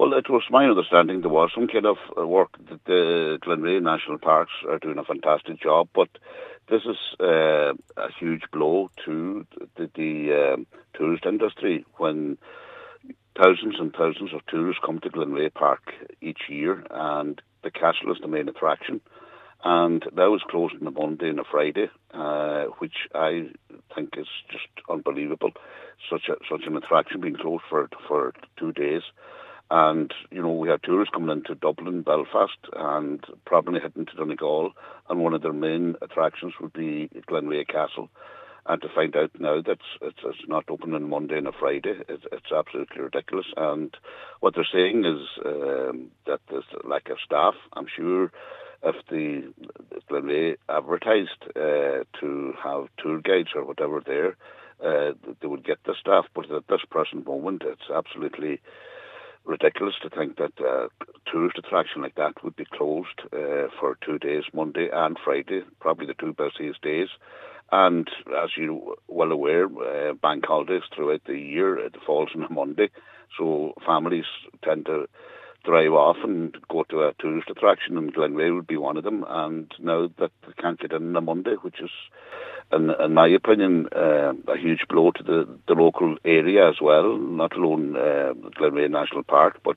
Well, it was my understanding there was some kind of work that the Glenveigh National Parks are doing a fantastic job, but this is a huge blow to the tourist industry when thousands and thousands of tourists come to Glenveigh Park each year, and the castle is the main attraction. And now it's closed on a Monday and a Friday, which I think is just unbelievable. Such an attraction being closed for 2 days. And, we have tourists coming into Dublin, Belfast, and probably heading to Donegal, and one of their main attractions would be Glenveigh Castle. And to find out now that it's not open on Monday and a Friday, it's absolutely ridiculous. And what they're saying is that there's lack of staff. I'm sure if the Glenveigh advertised to have tour guides or whatever there, they would get the staff. But at this present moment, it's absolutely ridiculous to think that a tourist attraction like that would be closed for 2 days, Monday and Friday, probably the two busiest days. And as you're well aware, bank holidays throughout the year, it falls on a Monday. So families tend to drive off and go to a tourist attraction, and Glenveigh would be one of them. And now that they can't get in on a Monday, which is, in my opinion, a huge blow to the local area as well, not alone Glenveigh National Park, but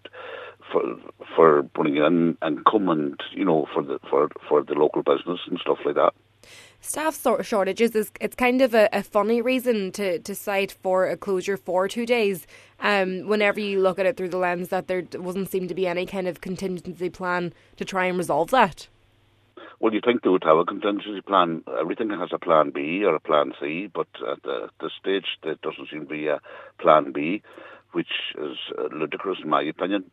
for putting in and come and, for the local business and stuff like that. Staff shortages it's kind of a funny reason to cite for a closure for 2 days. Whenever you look at it through the lens that there doesn't seem to be any kind of contingency plan to try and resolve that. Well, you think they would have a contingency plan. Everything has a plan B or a plan C, but at this stage there doesn't seem to be a plan B, which is ludicrous in my opinion.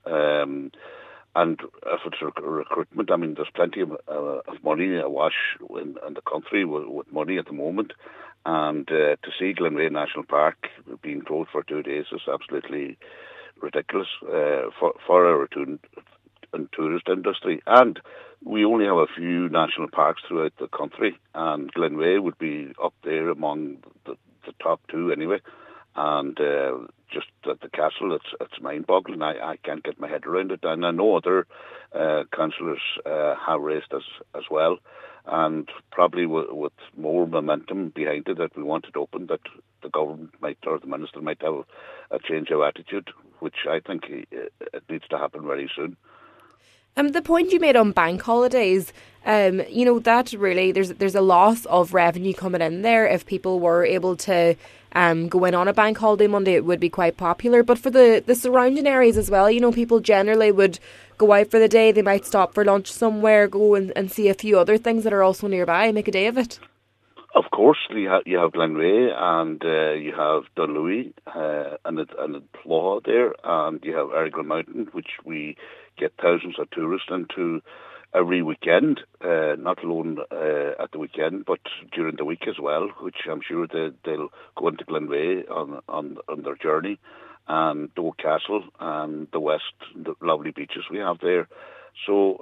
And if it's recruitment, I mean, there's plenty of money awash in the country with money at the moment. And to see Glenveigh National Park being closed for 2 days is absolutely ridiculous for our tourist industry. And we only have a few national parks throughout the country, and Glenveigh would be up there among the top two anyway. And just at the castle, it's mind-boggling. I can't get my head around it. And I know other councillors have raised this as well. And probably with more momentum behind it that we want it open, that the government might, or the minister might have a change of attitude, which I think it needs to happen very soon. The point you made on bank holidays, that really there's a loss of revenue coming in there. If people were able to go in on a bank holiday Monday, it would be quite popular. But for the surrounding areas as well, people generally would go out for the day. They might stop for lunch somewhere, go and see a few other things that are also nearby, make a day of it. Of course, you have Glenveigh and you have Dunlewy and Plough there, and you have Errigal Mountain, which we get thousands of tourists into every weekend, not alone at the weekend, but during the week as well, which I'm sure they'll go into Glenveigh on their journey, and Doe Castle and the lovely beaches we have there. So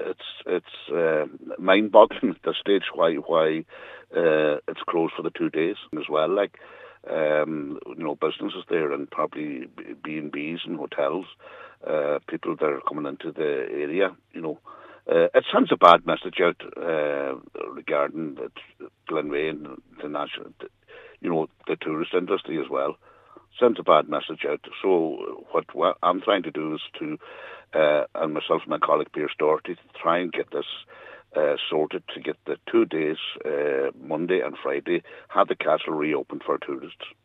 it's mind-boggling at this stage why it's closed for the 2 days as well. Businesses there and probably B&Bs and hotels, people that are coming into the area. It sends a bad message out regarding Glenveigh and the tourist industry as well. Sends a bad message out. So what I'm trying to do is and myself and my colleague Piers Doherty, to try and get this sorted, to get the 2 days, Monday and Friday, have the castle reopened for tourists.